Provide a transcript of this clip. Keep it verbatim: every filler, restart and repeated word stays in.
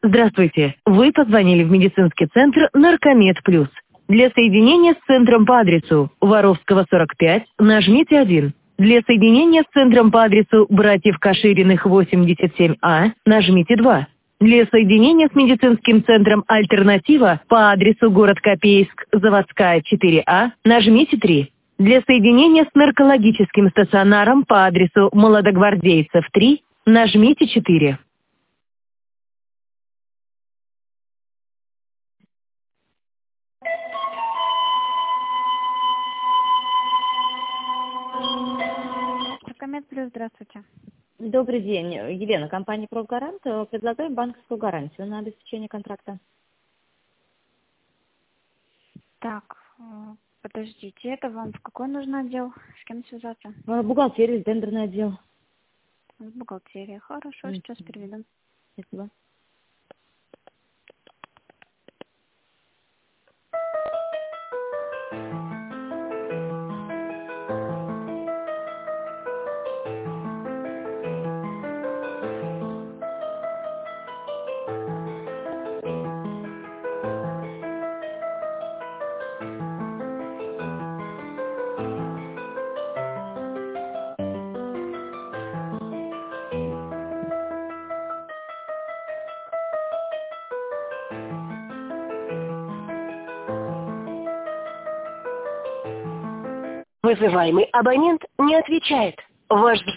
Здравствуйте. Вы позвонили в медицинский центр «Наркомед Плюс». Для соединения с центром по адресу Воровского, сорок пять, нажмите один. Для соединения с центром по адресу Братьев Кашириных, восемьдесят семь А, нажмите два. Для соединения с медицинским центром «Альтернатива» по адресу город Копейск, Заводская, четыре А, нажмите три. Для соединения с наркологическим стационаром по адресу Молодогвардейцев, три, нажмите четыре. Наркомед Плюс, здравствуйте. Добрый день, Елена, компания «Профгарант». Предлагаю банковскую гарантию на обеспечение контракта. Так, э, подождите, это вам в какой нужен отдел? С кем связаться? Э, Бухгалтерия, тендерный отдел. В бухгалтерии. Хорошо, Мгм. сейчас переведу. Спасибо. Вызываемый абонент не отвечает. Ваш